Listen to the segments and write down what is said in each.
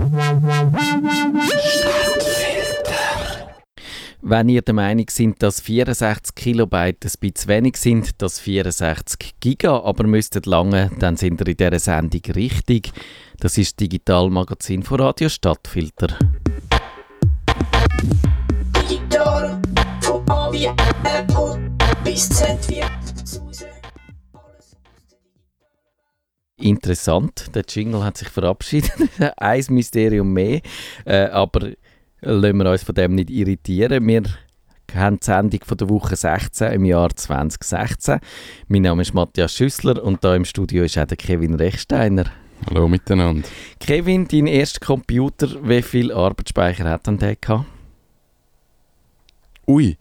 Wenn ihr der Meinung seid, dass 64 Kilobyte ein bisschen wenig sind, dass 64 Giga aber müsstet lange, dann sind ihr in dieser Sendung richtig. Das ist das Digitalmagazin von Radio Stadtfilter. Digital, von A wie Apple bis Z wie Suse. Interessant, der Jingle hat sich verabschiedet. Ein Mysterium mehr, aber lassen wir uns von dem nicht irritieren. Wir haben die Sendung von der Woche 16 im Jahr 2016. Mein Name ist Matthias Schüssler und hier im Studio ist auch der Kevin Rechsteiner. Hallo miteinander. Kevin, dein erster Computer, wie viel Arbeitsspeicher hat denn der gehabt? Ui,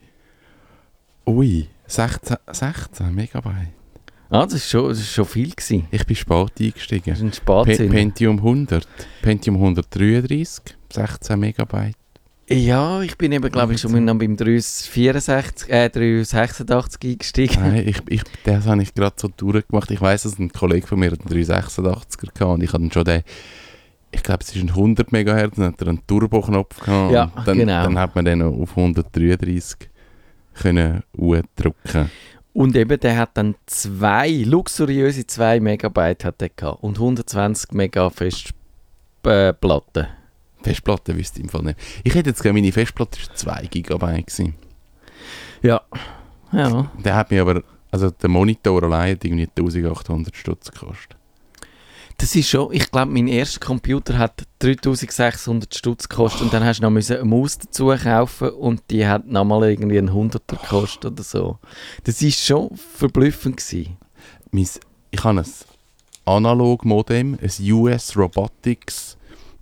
16 Megabyte. Ah, das war schon viel gewesen. Ich bin spät eingestiegen. Das ist ein Spatzinn. Pentium 100, Pentium 133, 16 Megabyte. Ja, ich bin eben, glaube ich, schon beim 386 eingestiegen. Nein, das habe ich gerade so durchgemacht. Ich weiss, dass ein Kollege von mir einen 386er hatte und ich hatte dann schon ich glaube, es ist ein 100 MHz, dann hat er einen Turbo-Knopf gehabt. Ja, dann, genau. Dann hat man den noch auf 133 können drücken. Und eben, der hat dann luxuriöse 2 Megabyte hat der gehabt und 120 Mega Festplatte. Festplatte wüsste ich im Fall nicht. Ich hätte jetzt gerne, meine Festplatte war 2 Gigabyte gewesen. Ja. Der hat mir aber, also der Monitor allein hat irgendwie 1800 Stutz gekostet. Das ist schon, ich glaube, mein erster Computer hat 3600 Stutz gekostet und dann hast du noch eine Maus dazu kaufen und die hat nochmal irgendwie einen 100er gekostet oder so. Das war schon verblüffend gewesen. Ich habe ein Analog-Modem, ein US Robotics.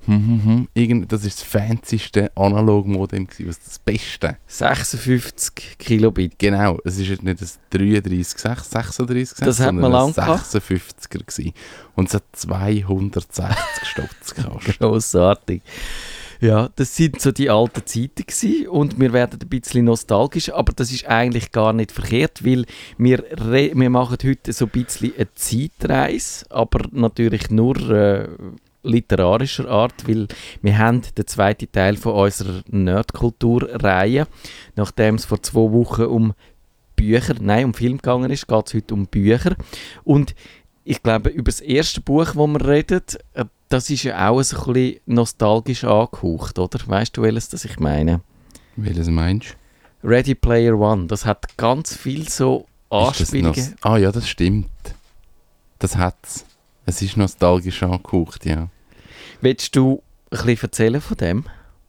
Das ist das fancyste Analog-Modem, das Beste. 56 Kilobit. Genau, es ist nicht ein 36, das hat man lang gehabt. 56er gewesen. Und es hat 260 Stutz gekostet. Grossartig. Ja, das sind so die alten Zeiten gewesen und wir werden ein bisschen nostalgisch, aber das ist eigentlich gar nicht verkehrt, weil wir machen heute so ein bisschen eine Zeitreise, aber natürlich nur literarischer Art, weil wir haben den zweiten Teil von unserer Nerdkultur-Reihe. Nachdem es vor 2 Wochen um Film gegangen ist, geht es heute um Bücher. Und ich glaube, über das erste Buch, das wir reden, das ist ja auch so ein bisschen nostalgisch angehaucht, oder? Weißt du, welches das ich meine? Welches meinst du? Ready Player One. Das hat ganz viel so Anspielungen. Ja, das stimmt. Das hat's. Es ist nostalgisch angehaucht, ja. Willst du ein bisschen erzählen von dem?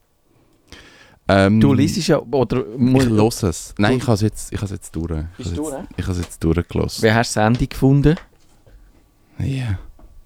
Du liest ja, oder... Ich höre es. Nein, ich habe es jetzt durch. Ich habe es jetzt durchgelassen. Wie hast du das Ende gefunden? Ja.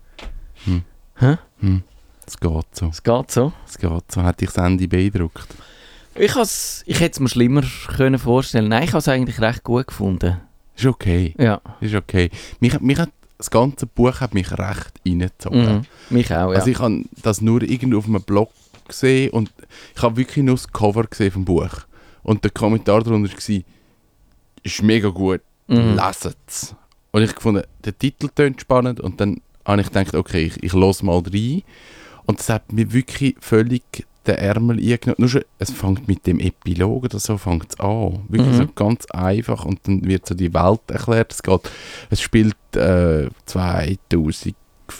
Es geht so. Es geht so? Es geht so. Hat dich das Ende beeindruckt? Ich hätte es mir schlimmer können vorstellen. Nein, ich habe es eigentlich recht gut gefunden. Ist okay. Ja. Ist okay. Mich hat das ganze Buch hat mich recht reingezogen. Mich auch, ja. Also ich habe das nur irgendwo auf einem Blog gesehen und ich habe wirklich nur das Cover gesehen vom Buch. Und der Kommentar darunter war, ist mega gut, leset es. Und ich fand, der Titel tönt spannend und dann habe ich gedacht, okay, ich höre mal rein. Und das hat mir wirklich völlig den Ärmel eingenommen. Nur schon, es fängt mit dem Epilog oder so fängt es an. Wirklich so ganz einfach und dann wird so die Welt erklärt. Es spielt 2050,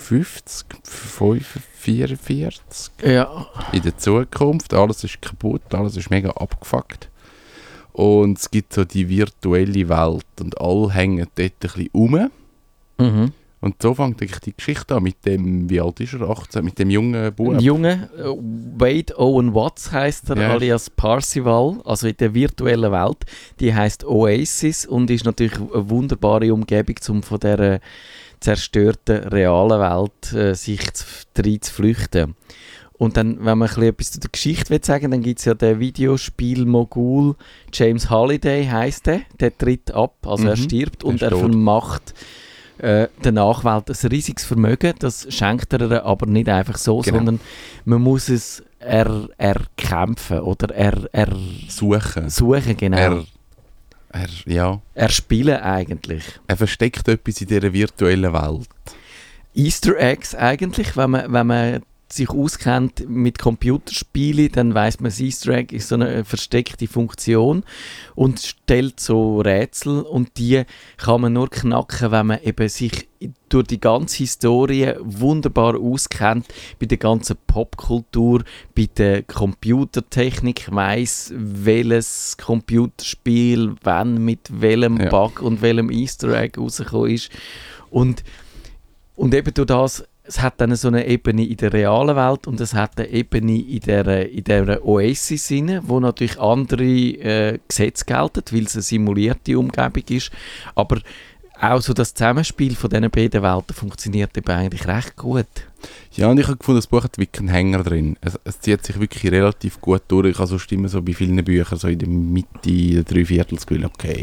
45 ja. In der Zukunft. Alles ist kaputt, alles ist mega abgefuckt. Und es gibt so die virtuelle Welt und alle hängen dort ein bisschen rum. Und so fängt eigentlich die Geschichte an mit dem, wie alt ist er, 18, mit dem jungen Bub. Junge, Wade Owen Watts heisst er, ja. Alias Parzival, also in der virtuellen Welt. Die heisst Oasis und ist natürlich eine wunderbare Umgebung, um von dieser zerstörten realen Welt sich rein zu flüchten. Und dann, wenn man etwas zu der Geschichte sagen will, dann gibt es ja den Videospiel-Mogul James Halliday heisst der tritt ab, also er stirbt und er vermacht der Nachwelt ein riesiges Vermögen. Das schenkt er ihr aber nicht einfach so, sondern man muss es erkämpfen oder suchen, genau. Erspielen eigentlich. Er versteckt etwas in dieser virtuellen Welt. Easter Eggs eigentlich, wenn man sich auskennt mit Computerspielen, dann weiss man, das Easter Egg ist so eine versteckte Funktion und stellt so Rätsel und die kann man nur knacken, wenn man eben sich durch die ganze Historie wunderbar auskennt, bei der ganzen Popkultur, bei der Computertechnik, weiss, welches Computerspiel wann mit welchem Bug und welchem Easter Egg rausgekommen ist. Und eben durch das, es hat dann so eine Ebene in der realen Welt und es hat eine Ebene in der Oasis rein, wo natürlich andere Gesetze gelten, weil es eine simulierte Umgebung ist. Aber auch so das Zusammenspiel von diesen beiden Welten funktioniert eben eigentlich recht gut. Ja, und ich habe gefunden, das Buch hat wirklich einen Hänger drin. Es zieht sich wirklich relativ gut durch. Ich habe so Stimmen so bei vielen Büchern, so in der Mitte, in der Dreiviertel, das Gefühl, okay,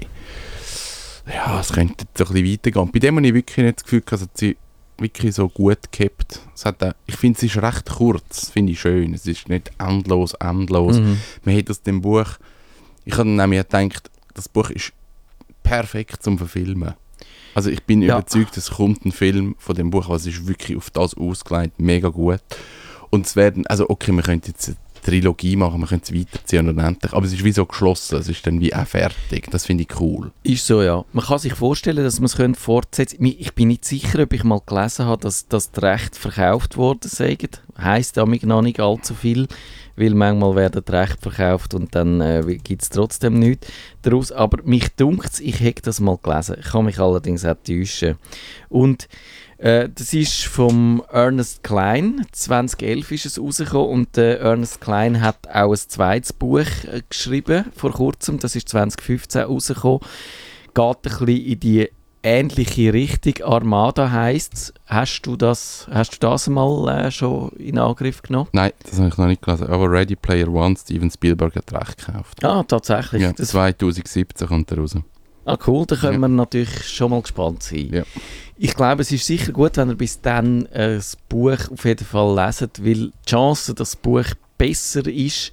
ja, es könnte so ein bisschen weitergehen. Bei dem habe ich wirklich nicht das Gefühl, dass sie wirklich so gut gehabt. Ich finde, es ist recht kurz, finde ich schön. Es ist nicht endlos. Man hat aus dem Buch, ich habe nämlich gedacht, das Buch ist perfekt zum Verfilmen. Also ich bin überzeugt, es kommt ein Film von dem Buch, was ist wirklich auf das ausgelegt, mega gut. Und es werden, also okay, wir können jetzt eine Trilogie machen, wir können es weiterziehen und endlich, aber es ist wie so geschlossen, es ist dann wie auch fertig, das finde ich cool. Ist so, ja. Man kann sich vorstellen, dass man es fortsetzen könnte. Ich bin nicht sicher, ob ich mal gelesen habe, dass die Rechte verkauft worden sind. Heisst damit noch nicht allzu viel, weil manchmal werden die Rechte verkauft und dann gibt es trotzdem nichts daraus. Aber mich dunkt, ich hätte das mal gelesen. Ich kann mich allerdings auch täuschen. Und das ist vom Ernest Cline. 2011 ist es rausgekommen und Ernest Cline hat auch ein zweites Buch geschrieben vor kurzem. Das ist 2015 rausgekommen. Geht ein bisschen in die ähnliche Richtung. Armada heisst es. Hast du das mal schon in Angriff genommen? Nein, das habe ich noch nicht gelesen. Aber Ready Player One, Steven Spielberg hat Recht gekauft. Ah, tatsächlich? Ja, 2017 kommt er raus. Ah, cool, da können wir natürlich schon mal gespannt sein. Ja. Ich glaube, es ist sicher gut, wenn ihr bis dann das Buch auf jeden Fall leset, weil die Chance, dass das Buch besser ist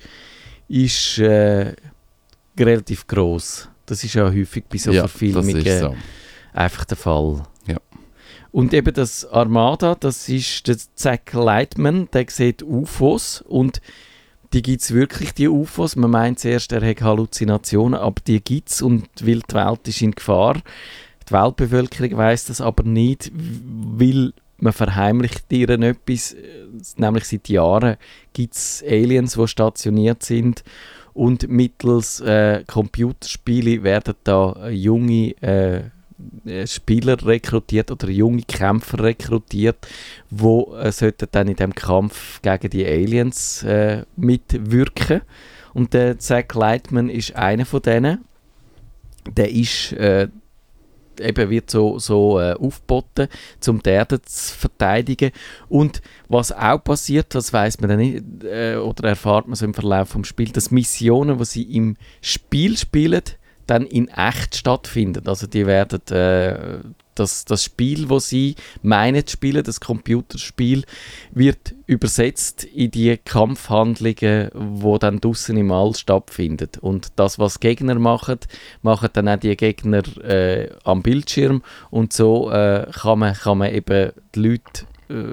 relativ gross. Das ist ja häufig bei so Verfilmungen so. Einfach der Fall. Ja. Und eben das Armada, das ist der Zack Lightman, der sieht UFOs und die gibt es wirklich, die UFOs. Man meint zuerst, er hat Halluzinationen, aber die gibt es und weil die Welt ist in Gefahr. Die Weltbevölkerung weiss das aber nicht, weil man verheimlicht ihnen etwas. Nämlich seit Jahren gibt es Aliens, die stationiert sind und mittels Computerspiele werden da junge Spieler rekrutiert oder junge Kämpfer rekrutiert, die sollten dann in dem Kampf gegen die Aliens mitwirken. Und der Zack Lightman ist einer von denen. Der ist wird so aufgeboten, um die Erde zu verteidigen. Und was auch passiert, das weiss man dann nicht, oder erfahrt man so im Verlauf des Spiels, dass Missionen, die sie im Spiel spielen, dann in echt stattfinden. Also die werden das Spiel, das sie meinen zu spielen, das Computerspiel, wird übersetzt in die Kampfhandlungen, die dann draussen im All stattfinden. Und das, was Gegner machen dann auch die Gegner am Bildschirm. Und so kann man eben die Leute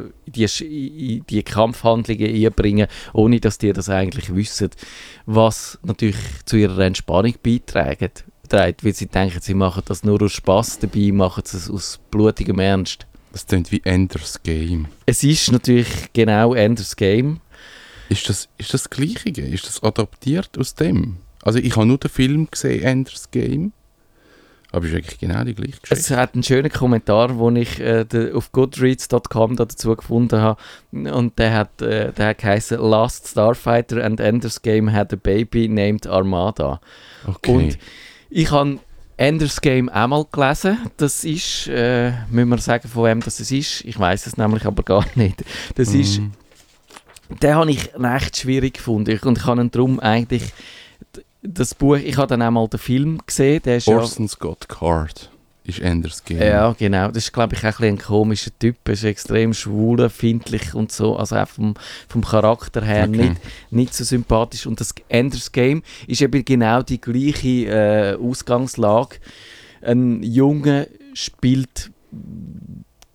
in die Kampfhandlungen einbringen, ohne dass die das eigentlich wissen, was natürlich zu ihrer Entspannung beiträgt, weil sie denken, sie machen das nur aus Spass, dabei machen sie es aus blutigem Ernst. Das klingt wie Ender's Game. Es ist natürlich genau Ender's Game. Ist das Gleiche? Ist das adaptiert aus dem? Also ich habe nur den Film gesehen, Ender's Game. Aber es ist eigentlich genau die gleiche Geschichte. Es hat einen schönen Kommentar, den ich auf goodreads.com dazu gefunden habe. Und der hat geheißen Last Starfighter and Ender's Game had a baby named Armada. Okay. Und ich habe Ender's Game einmal gelesen. Das ist, müssen wir sagen, von wem das ist. Ich weiß es nämlich aber gar nicht. Das ist, den habe ich recht schwierig gefunden. Und ich habe ihn darum eigentlich... Das Buch, ich habe dann auch mal den Film gesehen. Der ist Orson Scott Card ist Ender's Game. Ja, genau. Das ist, glaube ich, auch ein komischer Typ. Er ist extrem schwulenfindlich und so. Also auch vom Charakter her nicht so sympathisch. Und das Ender's Game ist eben genau die gleiche Ausgangslage. Ein Junge spielt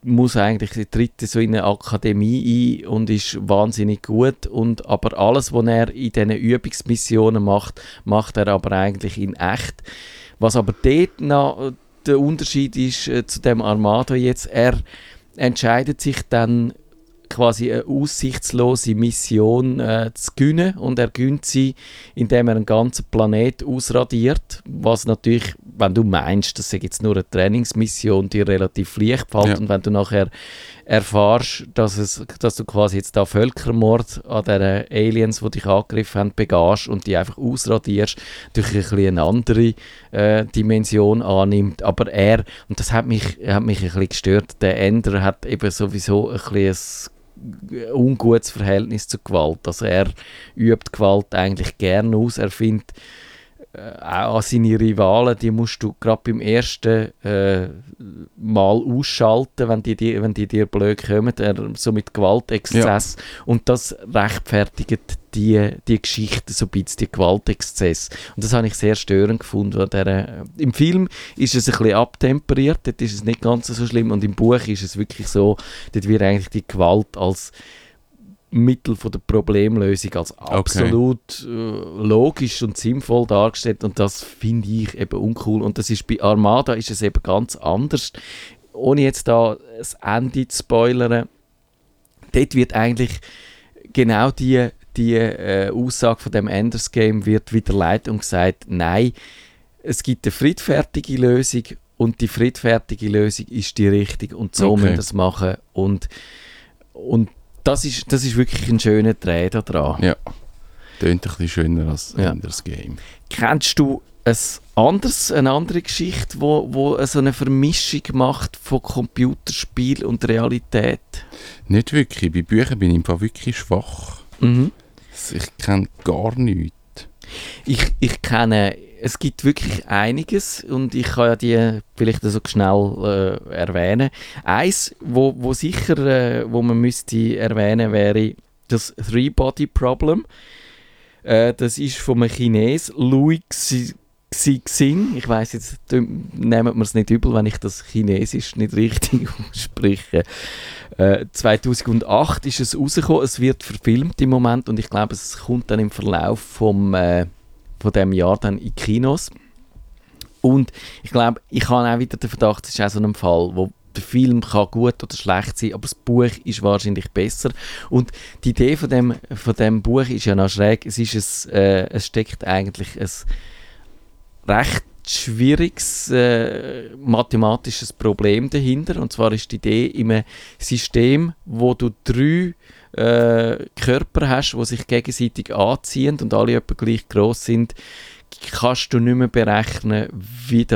muss eigentlich, sie tritt so in eine Akademie ein und ist wahnsinnig gut. Und, aber alles, was er in diesen Übungsmissionen macht, macht er aber eigentlich in echt. Was aber dort noch der Unterschied ist zu dem Armado jetzt, er entscheidet sich dann quasi eine aussichtslose Mission zu gewinnen und er gönnt sie, indem er einen ganzen Planet ausradiert, was natürlich, wenn du meinst, das ist jetzt nur eine Trainingsmission, dir relativ leicht fällt, ja. Und wenn du nachher erfährst, dass du quasi jetzt da Völkermord an den Aliens, die dich angegriffen haben, begehst und die einfach ausradierst, durch ein bisschen eine andere Dimension annimmt. Aber er, und das hat mich ein bisschen gestört, der Ender hat eben sowieso ein bisschen ein ungutes Verhältnis zur Gewalt. Also er übt Gewalt eigentlich gerne aus. Er findet auch an seine Rivalen, die musst du gerade beim ersten Mal ausschalten, wenn die dir blöd kommen, so mit Gewaltexzess. Ja. Und das rechtfertigt die Geschichte so ein bisschen, die Gewaltexzess. Und das habe ich sehr störend gefunden. Im Film ist es ein bisschen abtemperiert, dort ist es nicht ganz so schlimm, und im Buch ist es wirklich so, dort wird eigentlich die Gewalt als Mittel von der Problemlösung als absolut logisch und sinnvoll dargestellt, und das finde ich eben uncool. Und das ist bei Armada ist es eben ganz anders. Ohne jetzt da das Ende zu spoilern, dort wird eigentlich genau die Aussage von dem Enders Game wird widerlegt und gesagt, nein, es gibt eine friedfertige Lösung und die friedfertige Lösung ist die richtige und so müssen wir das machen. Und das ist wirklich ein schöner Dreh da dran. Ja, klingt ein bisschen schöner als Enders Game. Kennst du eine andere Geschichte, wo so eine Vermischung macht von Computerspiel und Realität? Nicht wirklich. Bei Büchern bin ich im Fall wirklich schwach. Mhm. Ich kenne gar nichts. Ich kenne, es gibt wirklich einiges und ich kann ja die vielleicht so schnell erwähnen. Eins, wo sicher, wo man müsste erwähnen, wäre das Three-Body-Problem. Das ist von einem Chines, Louis Cixin. Ich weiss jetzt, nehmt mir es nicht übel, wenn ich das Chinesisch nicht richtig ausspreche. 2008 ist es rausgekommen, es wird verfilmt im Moment und ich glaube, es kommt dann im Verlauf von diesem Jahr dann in Kinos. Und ich glaube, ich habe auch wieder den Verdacht, es ist auch so ein Fall, wo der Film kann gut oder schlecht sein, aber das Buch ist wahrscheinlich besser. Und die Idee von dem Buch ist ja noch schräg. Es steckt eigentlich ein recht schwieriges mathematisches Problem dahinter. Und zwar ist die Idee in einem System, wo du 3 Körper hast, die sich gegenseitig anziehen und alle etwa gleich gross sind, kannst du nicht mehr berechnen, wie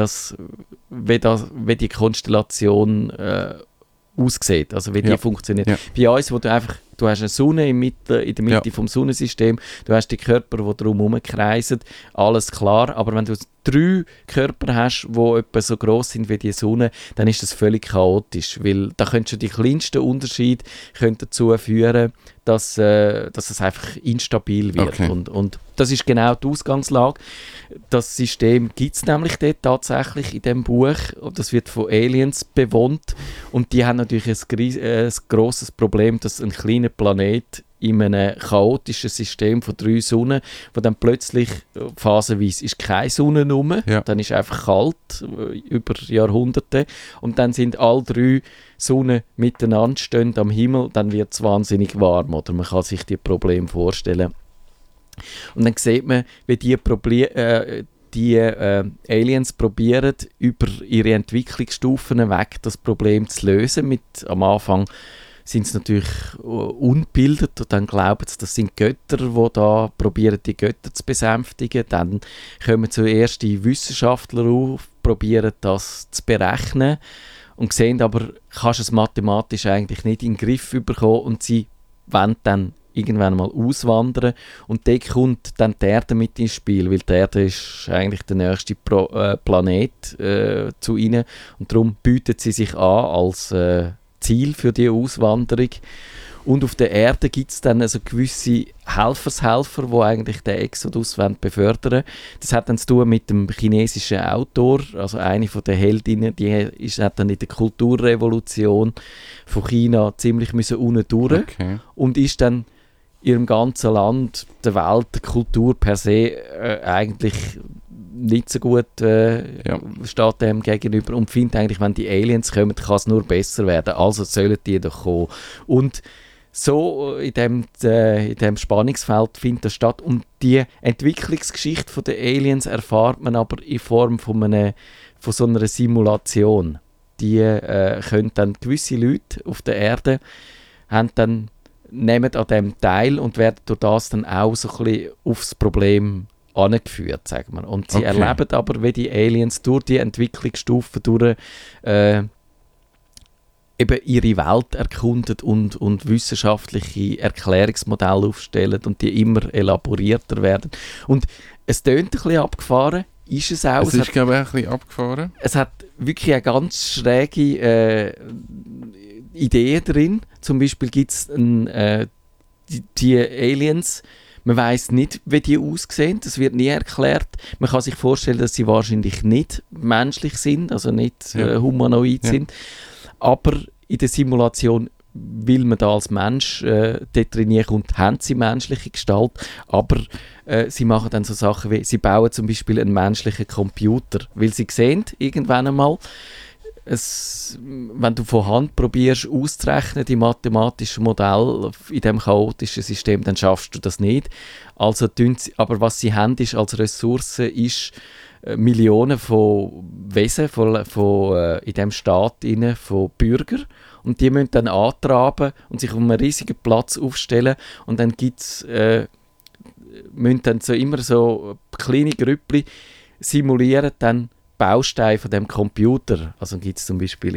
die Konstellation aussieht, also wie die funktioniert. Ja. Bei uns, wo du hast eine Sonne in der Mitte vom Sonnensystem, du hast die Körper, die drumherum kreisen, alles klar, aber wenn du 3 Körper hast, die etwa so gross sind wie die Sonne, dann ist das völlig chaotisch, weil da könnte schon die kleinsten Unterschiede dazu führen, dass es einfach instabil wird. Okay. Und das ist genau die Ausgangslage. Das System gibt es nämlich dort tatsächlich in diesem Buch. Das wird von Aliens bewohnt. Und die haben natürlich ein grosses Problem, dass ein kleiner Planet in einem chaotischen System von 3 Sonnen, wo dann plötzlich phasenweise ist keine Sonne rum, dann ist einfach kalt über Jahrhunderte und dann sind alle 3 Sonnen miteinander stehen am Himmel, dann wird es wahnsinnig warm, oder man kann sich die Probleme vorstellen. Und dann sieht man, wie die Aliens probieren, über ihre Entwicklungsstufen weg das Problem zu lösen. Am Anfang sind sie natürlich ungebildet und dann glauben sie, das sind Götter, die da probieren, die Götter zu besänftigen. Dann kommen zuerst die Wissenschaftler auf, probieren das zu berechnen und sehen aber, kannst du es mathematisch eigentlich nicht in den Griff bekommen und sie wollen dann irgendwann mal auswandern und dort kommt dann die Erde mit ins Spiel, weil die Erde ist eigentlich der nächste Planet zu ihnen und darum bietet sie sich an als Ziel für die Auswanderung. Und auf der Erde gibt es dann also gewisse Helfershelfer, die eigentlich den Exodus befördern wollen. Das hat dann zu tun mit dem chinesischen Autor, also eine von den Heldinnen, hat dann in der Kulturrevolution von China ziemlich unten durch und ist dann in ihrem ganzen Land, der Welt, der Kultur per se eigentlich nicht so gut steht dem gegenüber und findet eigentlich, wenn die Aliens kommen, kann es nur besser werden. Also sollen die doch kommen. Und so in dem Spannungsfeld findet das statt. Und die Entwicklungsgeschichte der Aliens erfahrt man aber in Form von so einer Simulation. Die können dann gewisse Leute auf der Erde nehmen an dem teil und werden durch das dann auch so ein bisschen aufs Problem angeführt, sagen wir. Und sie erleben aber, wie die Aliens durch die Entwicklungsstufen durch eben ihre Welt erkundet und wissenschaftliche Erklärungsmodelle aufstellen und die immer elaborierter werden. Und es tönt ein bisschen abgefahren, ist es auch. Es ist, glaube ich, ein bisschen abgefahren. Es hat wirklich eine ganz schräge Ideen drin. Zum Beispiel gibt es die Aliens, man weiss nicht, wie die aussehen, das wird nie erklärt. Man kann sich vorstellen, dass sie wahrscheinlich nicht menschlich sind, also nicht humanoid sind. Aber in der Simulation will man da als Mensch dort trainieren und haben sie menschliche Gestalt, aber sie machen dann so Sachen wie, sie bauen zum Beispiel einen menschlichen Computer, weil sie sehen, irgendwann einmal, wenn du von Hand probierst auszurechnen, die mathematischen Modelle in diesem chaotischen System, dann schaffst du das nicht. Also aber was sie haben ist, als Ressource ist Millionen von Wesen in diesem Staat von Bürgern. Und die müssen dann antraben und sich auf einem riesigen Platz aufstellen. Und dann müssen dann so immer so kleine Grüppli simulieren dann Bausteine von dem Computer. Also gibt es zum Beispiel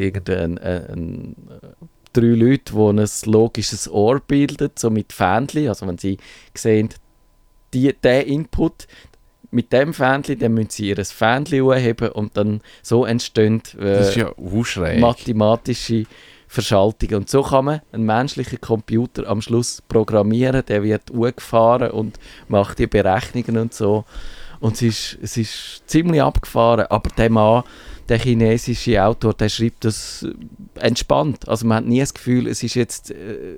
drei Leute, die ein logisches Ohr bilden, so mit Fähnchen. Also wenn sie sehen, diesen Input mit dem Fähnchen, dann müssen sie ihr Fähnchen anheben und dann so entstehen das ist ja mathematische Verschaltungen. Und so kann man einen menschlichen Computer am Schluss programmieren, der wird angefahren und macht die Berechnungen und so. Und es ist ziemlich abgefahren, aber der Mann, der chinesische Autor, der schreibt das entspannt. Also man hat nie das Gefühl, es ist jetzt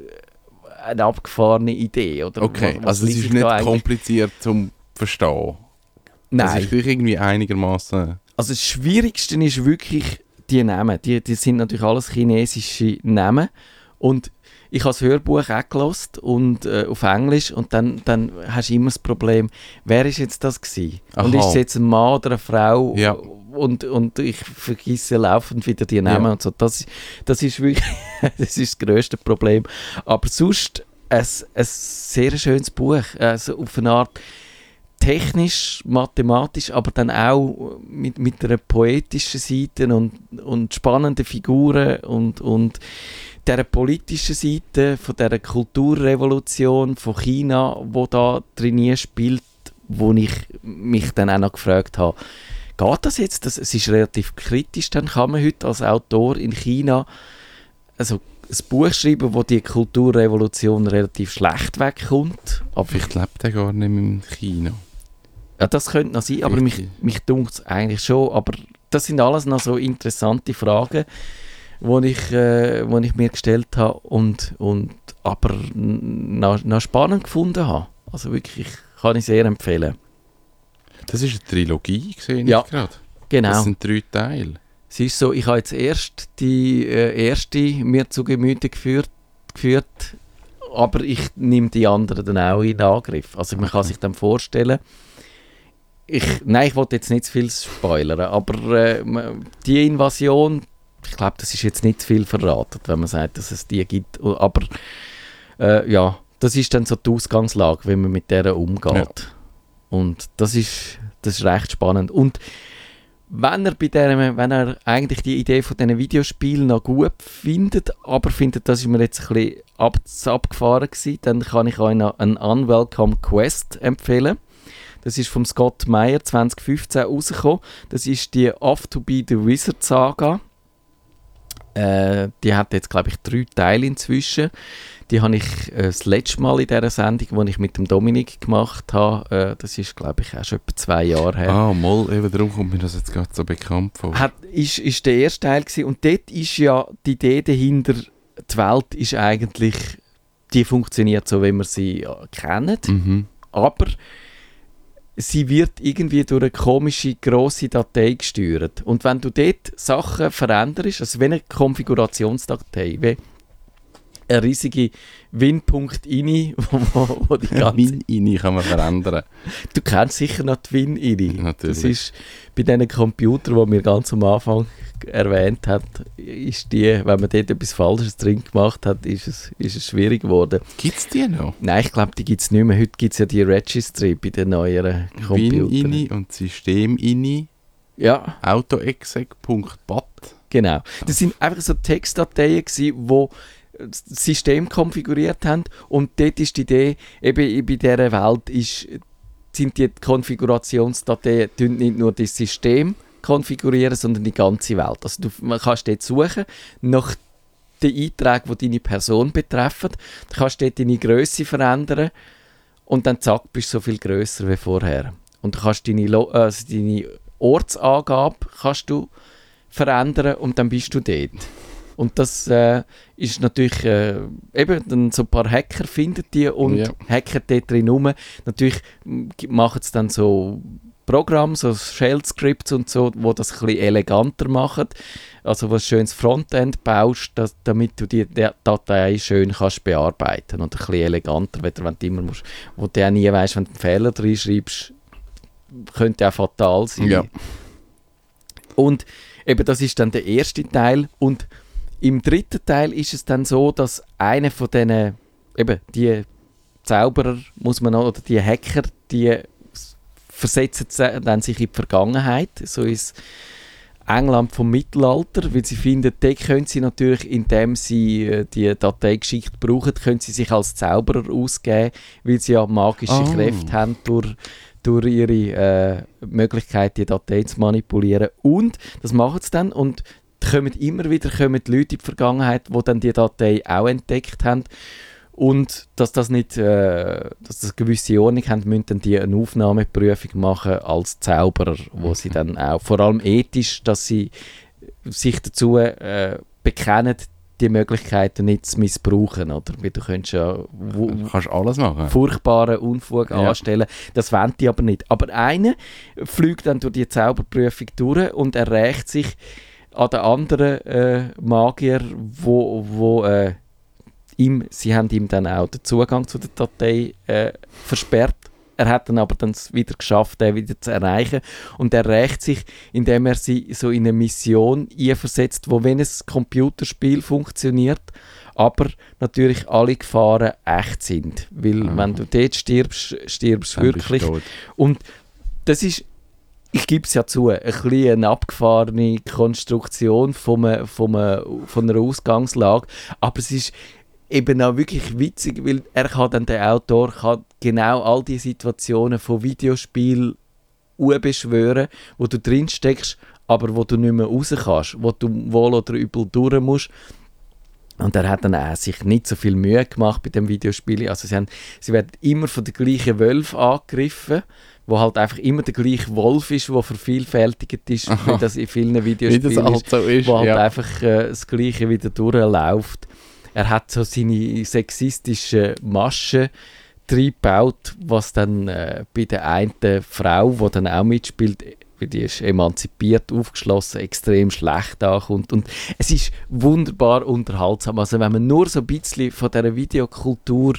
eine abgefahrene Idee. Oder also es ist nicht kompliziert zum Verstehen. Nein. Das ist irgendwie einigermaßen. Also das Schwierigste ist wirklich die Namen. Die sind natürlich alles chinesische Namen. Und ich habe das Hörbuch auch gehört und auf Englisch und dann hast du immer das Problem, wer ist jetzt das gewesen? Und ist es jetzt ein Mann oder eine Frau? Ja. Und ich vergesse laufend wieder die Namen und so. Das ist wirklich das ist das grösste Problem. Aber sonst ein sehr schönes Buch. Also auf eine Art technisch, mathematisch, aber dann auch mit einer poetischen Seite und spannenden Figuren und dieser politischen Seite von dieser Kulturrevolution von China, wo da drin spielt, wo ich mich dann auch noch gefragt habe, geht das jetzt? Es ist relativ kritisch, dann kann man heute als Autor in China also ein Buch schreiben, wo die Kulturrevolution relativ schlecht wegkommt. Aber vielleicht lebt er gar nicht mehr in China. Ja, das könnte noch sein, aber mich dunkt es eigentlich schon. Aber das sind alles noch so interessante Fragen, die ich mir gestellt habe und aber noch spannend gefunden habe. Also wirklich, kann ich sehr empfehlen. Das ist eine Trilogie, sehe ich gerade. Genau. Das sind 3 Teile. Es ist so, ich habe jetzt erst die erste mir zu Gemüte geführt, aber ich nehme die anderen dann auch in Angriff. Also man kann sich dann vorstellen, ich wollte jetzt nicht zu viel spoilern, aber die Invasion, ich glaube, das ist jetzt nicht zu viel verraten, wenn man sagt, dass es die gibt. Aber das ist dann so die Ausgangslage, wie man mit der umgeht. Ja. Und das ist recht spannend. Und wenn er eigentlich die Idee von diesen Videospielen noch gut findet, aber findet, das ist mir jetzt ein bisschen abgefahren gewesen, dann kann ich euch noch einen Unwelcome Quest empfehlen. Das ist von Scott Meyer 2015 rausgekommen. Das ist die Off to be the Wizard Saga. Die hat jetzt, glaube ich, 3 Teile inzwischen. Die habe ich das letzte Mal in dieser Sendung, die ich mit dem Dominik gemacht habe, das ist, glaube ich, auch schon etwa 2 Jahre her. Mal, eben darum kommt mir das jetzt gerade so bekannt vor. Ist der erste Teil gewesen. Und dort ist ja die Idee dahinter, die Welt ist eigentlich, die funktioniert so, wie wir sie kennen, aber sie wird irgendwie durch eine komische, grosse Datei gesteuert. Und wenn du dort Sachen veränderst, also wie eine Konfigurationsdatei, wie eine riesige Win.ini, wo die ganze... Win.ini kann man verändern. Du kennst sicher noch die Win.ini. Natürlich. Das ist bei diesen Computern, die wir ganz am Anfang erwähnt hat, ist die, wenn man dort etwas Falsches drin gemacht hat, ist es schwierig geworden. Gibt es die noch? Nein, ich glaube, die gibt es nicht mehr. Heute gibt es ja die Registry bei den neueren Computern. Win.ini und System.ini. Ja. Autoexec.bat. Genau. Das sind einfach so Textdateien gewesen, wo das System konfiguriert haben, und dort ist die Idee, eben bei dieser Welt sind die Konfigurationsdateien nicht nur das System konfigurieren, sondern die ganze Welt. Also man kannst dort suchen nach den Einträgen, die deine Person betreffen. Du kannst dort deine Grösse verändern und dann zack, bist du so viel grösser wie vorher. Und du kannst deine Ortsangabe kannst du verändern und dann bist du dort. Und das ist natürlich, eben, dann so ein paar Hacker finden die und hacken dort drin rum. Natürlich machen es dann so Programme, so Shell-Scripts und so, die das ein bisschen eleganter machen. Also wo ein schönes Frontend baust, damit du die Datei schön kannst bearbeiten und ein bisschen eleganter, wenn du immer musst, wo du auch nie weißt, wenn du einen Fehler drin schreibst, könnte auch fatal sein. Ja. Und eben das ist dann der erste Teil, und im dritten Teil ist es dann so, dass einer von diesen, eben die Zauberer, muss man auch, oder die Hacker, die versetzen dann sich in die Vergangenheit, so ins England vom Mittelalter, weil sie finden, dort können sie natürlich, indem sie die Dateigeschichte brauchen, können sie sich als Zauberer ausgeben, weil sie ja magische Kräfte haben durch ihre Möglichkeit, die Datei zu manipulieren. Und das machen sie dann, und immer wieder kommen Leute in die Vergangenheit, die dann die Datei auch entdeckt haben. Und dass das nicht, dass das gewisse Ordnung haben, müssen dann die eine Aufnahmeprüfung machen als Zauberer, wo sie dann auch, vor allem ethisch, dass sie sich dazu bekennen, die Möglichkeiten nicht zu missbrauchen, oder? Weil du kannst ja kannst alles machen. Furchtbaren Unfug anstellen. Das wollen die aber nicht. Aber einer fliegt dann durch die Zauberprüfung durch und erreicht sich an den anderen Magier, sie haben ihm dann auch den Zugang zu der Datei versperrt. Er hat dann aber wieder geschafft, den wieder zu erreichen. Und er rächt sich, indem er sie so in eine Mission einversetzt, wo wenn ein Computerspiel funktioniert, aber natürlich alle Gefahren echt sind. Weil wenn du dort stirbst du wirklich. Und das ist, ich gebe es ja zu, ein bisschen eine abgefahrene Konstruktion von einer Ausgangslage, aber es ist eben auch wirklich witzig, weil der Autor kann genau all die Situationen von Videospielen beschwören, wo du drin steckst, aber wo du nicht mehr raus kannst, wo du wohl oder übel durch musst. Und er hat dann auch sich nicht so viel Mühe gemacht bei dem Videospiel. Also sie werden immer von den gleichen Wölfen angegriffen, wo halt einfach immer der gleiche Wolf ist, der vervielfältigt ist, wie das in vielen Videospielen halt so ist, wo halt einfach das Gleiche wieder durchläuft. Er hat so seine sexistischen Maschen reingebaut, was dann bei der einen Frau, die dann auch mitspielt, weil die ist emanzipiert, aufgeschlossen, extrem schlecht ankommt. Und es ist wunderbar unterhaltsam. Also wenn man nur so ein bisschen von dieser Videokultur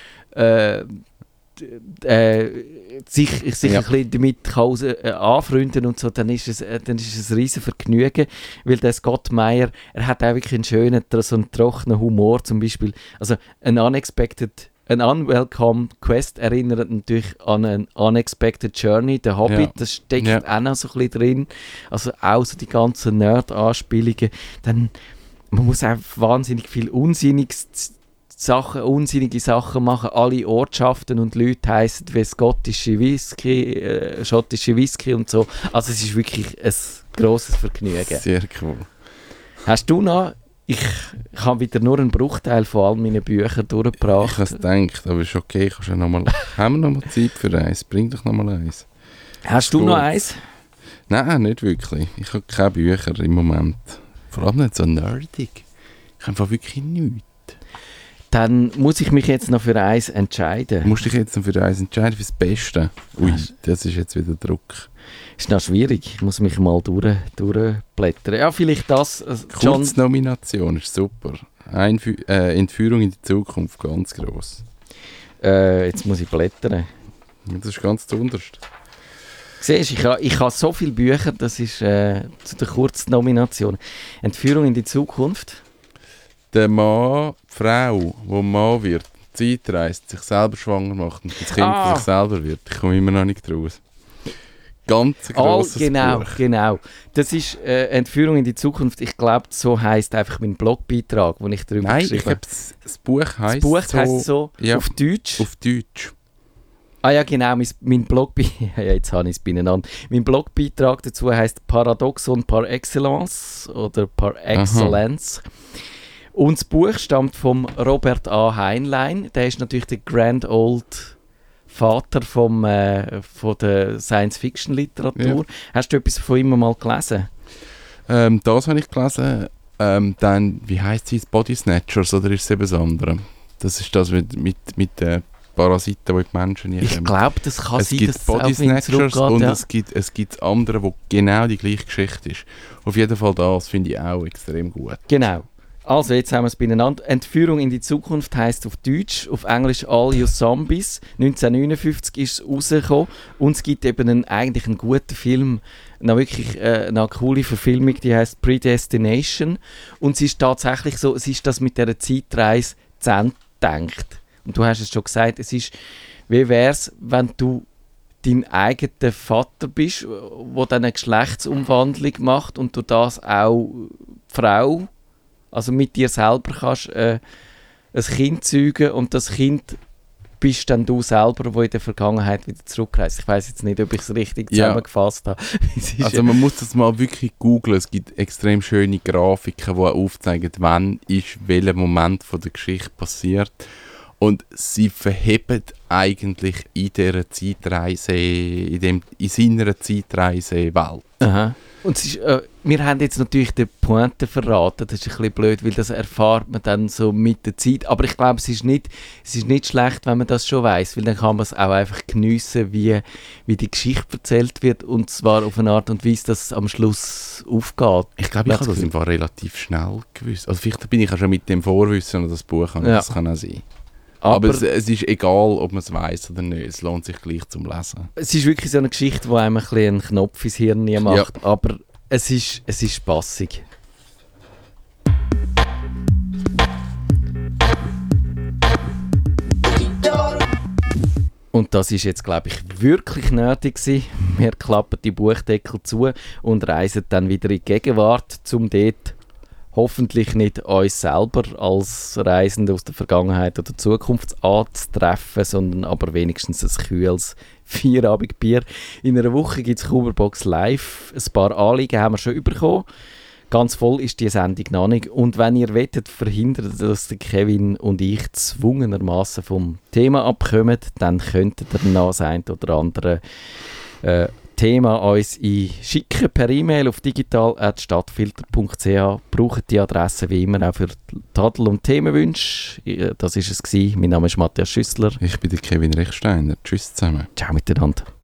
sich ein bisschen damit anfreunden und so, dann ist es ein riesen Vergnügen, weil der Scott Meyer, er hat auch wirklich einen schönen, so einen trockenen Humor zum Beispiel. Also ein Unwelcome Quest erinnert natürlich an eine Unexpected Journey, der Hobbit, das steckt auch noch so ein bisschen drin. Also auch so die ganzen Nerd-Anspielungen. Dann, man muss auch wahnsinnig viel unsinnige Sachen machen. Alle Ortschaften und Leute heissen wie schottische Whisky und so. Also es ist wirklich ein grosses Vergnügen. Sehr cool. Hast du noch Ich habe wieder nur einen Bruchteil von all meinen Büchern durchgebracht. Ich habe es gedacht, aber ist okay. Kannst ja haben wir noch mal Zeit für eins? Bring doch noch mal eins. Hast du noch eins? Nein, nicht wirklich. Ich habe keine Bücher im Moment. Vor allem nicht so nerdig. Ich habe einfach wirklich nichts. Dann muss ich mich jetzt noch für eins entscheiden. Du musst dich jetzt noch für eins entscheiden, fürs Beste. Ui, das ist jetzt wieder Druck. Ist noch schwierig. Ich muss mich mal durchblättern. Ja, vielleicht das. Kurznomination ist super. Entführung in die Zukunft, ganz gross. Jetzt muss ich blättern. Das ist ganz zuunterst. Siehst du, ich habe so viele Bücher, das ist zu der Kurznomination. Entführung in die Zukunft. Der Mann, die Frau, die Mann wird, Zeit reist, sich selber schwanger macht und das Kind von sich selber wird. Ich komme immer noch nicht raus. Ganz grosses Buch. Genau. Das ist Entführung in die Zukunft. Ich glaube, so heisst einfach mein Blogbeitrag, den ich darüber geschrieben habe. Das Buch heisst so ja, auf Deutsch. Auf Deutsch. Ah ja, genau, mein Blogbeitrag, ja, jetzt habe ich es beieinander. Mein Blogbeitrag dazu heisst Paradoxon par excellence oder par excellence. Aha. Und das Buch stammt vom Robert A. Heinlein. Der ist natürlich der Grand Old Vater von der Science-Fiction-Literatur. Ja. Hast du etwas von ihm mal gelesen? Das habe ich gelesen. Dann, wie heisst es? Body Snatchers oder ist es eben das andere? Das ist das mit den Parasiten, die die Menschen nicht Ich glaube, das kann sein, dass es Body Snatchers und ja. es gibt andere, wo genau die gleiche Geschichte ist. Auf jeden Fall das finde ich auch extrem gut. Genau. Also, jetzt haben wir es beieinander. Entführung in die Zukunft heisst auf Deutsch, auf Englisch All You Zombies. 1959 ist es rausgekommen. Und es gibt eben eigentlich einen guten Film, wirklich eine coole Verfilmung, die heisst Predestination. Und es ist tatsächlich so, es ist das mit dieser Zeitreise zu Ende gedacht. Und du hast es schon gesagt, es ist, wie wäre es, wenn du dein eigener Vater bist, der dann eine Geschlechtsumwandlung macht und du das auch die Frau, also mit dir selber kannst ein Kind zeugen und das Kind bist dann du selber, der in der Vergangenheit wieder zurückreist. Ich weiss jetzt nicht, ob ich es richtig zusammengefasst habe. Also man muss das mal wirklich googlen. Es gibt extrem schöne Grafiken, die aufzeigen, wann ist welcher Moment von der Geschichte passiert. Und sie verheben eigentlich in dieser Zeitreise, in seiner Zeitreise-Welt. Aha. Und es ist, wir haben jetzt natürlich die Pointe verraten, das ist ein bisschen blöd, weil das erfahrt man dann so mit der Zeit. Aber ich glaube, es ist nicht schlecht, wenn man das schon weiss, weil dann kann man es auch einfach geniessen, wie die Geschichte erzählt wird und zwar auf eine Art und Weise, dass es am Schluss aufgeht. Ich glaube, ich habe das im Fall relativ schnell gewusst. Also vielleicht bin ich auch schon mit dem Vorwissen oder das Buch, das kann auch sein. Aber es ist egal, ob man es weiss oder nicht. Es lohnt sich gleich zum Lesen. Es ist wirklich so eine Geschichte, die einem ein bisschen einen Knopf ins Hirn macht. Ja. Aber es ist spassig. Und das ist jetzt, glaube ich, wirklich nötig gewesen. Wir klappen die Buchdeckel zu und reisen dann wieder in die Gegenwart, um dort hoffentlich nicht uns selber als Reisende aus der Vergangenheit oder Zukunft anzutreffen, sondern aber wenigstens ein kühles Feierabendbier. In einer Woche gibt es Kuberbox live. Ein paar Anliegen haben wir schon bekommen. Ganz voll ist die Sendung noch nicht. Und wenn ihr wettet, verhindern, dass der Kevin und ich zwungenermassen vom Thema abkommen, dann könntet ihr noch das ein oder andere Thema uns schicken per E-Mail auf digital@stadtfilter.ch. Braucht die Adresse wie immer auch für Tadel- und Themenwünsche. Das war es. Mein Name ist Matthias Schüssler. Ich bin der Kevin Rechsteiner. Tschüss zusammen. Ciao miteinander.